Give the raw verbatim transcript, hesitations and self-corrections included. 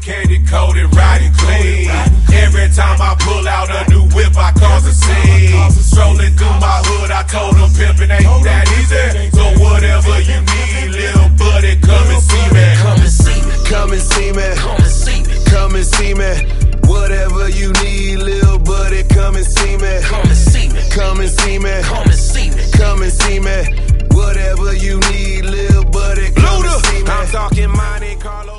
candy coated, riding clean. Every time I pull out a new whip, I cause a scene. Strolling through my hood, I told them pimpin' ain't that easy. So whatever you need, little buddy, come and see me. Come and see me. Come and see me. Come and see me. Come and see me. Whatever you need, little buddy, come and see me. Come and see me. Come and see me. Come and see me. Come and see me. Whatever you need, little buddy, come and see me. I'm talking Monte Carlo.